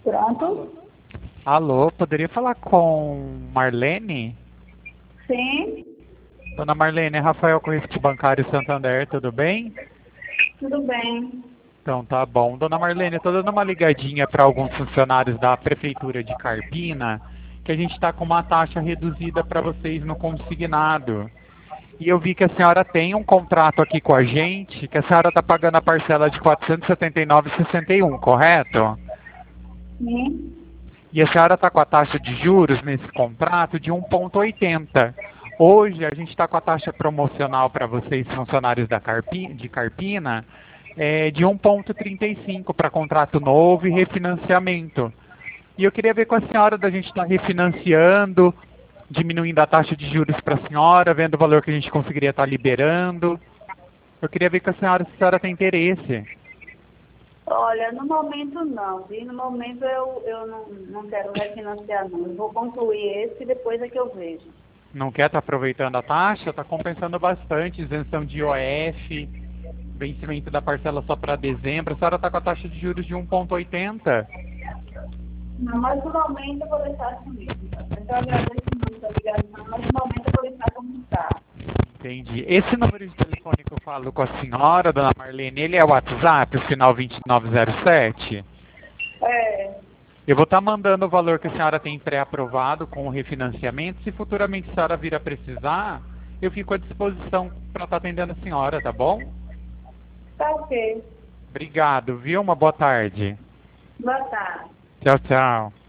Pronto? Alô, poderia falar com Marlene? Sim, Dona Marlene, é Rafael com Risco Bancário Santander, tudo bem? tudo bem. Então tá bom. Dona Marlene, estou dando uma ligadinha para alguns funcionários da Prefeitura de Carpina, que a gente está com uma taxa reduzida para vocês no consignado. E eu vi que a senhora tem um contrato aqui com a gente, que a senhora está pagando a parcela de R$ 479,61, correto? Sim. E a senhora está com a taxa de juros nesse contrato de 1,80. Hoje a gente está com a taxa promocional para vocês, funcionários de Carpina, de 1,35 para contrato novo e refinanciamento. E eu queria ver com a senhora da gente estar refinanciando, diminuindo a taxa de juros para a senhora, vendo o valor que a gente conseguiria estar liberando. Eu queria ver com a senhora se a senhora tem interesse. Olha, no momento não, viu? No momento eu não quero refinanciar não. Eu vou concluir esse e depois é que eu vejo. Não quer estar aproveitando a taxa? Está compensando bastante, isenção de IOF, vencimento da parcela só para dezembro. A senhora está com a taxa de juros de 1,80. Não, mas no momento eu vou deixar assim mesmo. Então eu agradeço muito a ligação, mas no momento eu vou deixar como está. Entendi. Esse número de telefone que eu falo com a senhora, dona Marlene, ele é o WhatsApp, o final 2907? É, Eu vou estar mandando o valor que a senhora tem pré-aprovado com o refinanciamento. Se futuramente a senhora vir a precisar, eu fico à disposição para estar atendendo a senhora, tá bom? tá ok. Obrigado, viu? Uma boa tarde. Boa tarde. Tchau, tchau.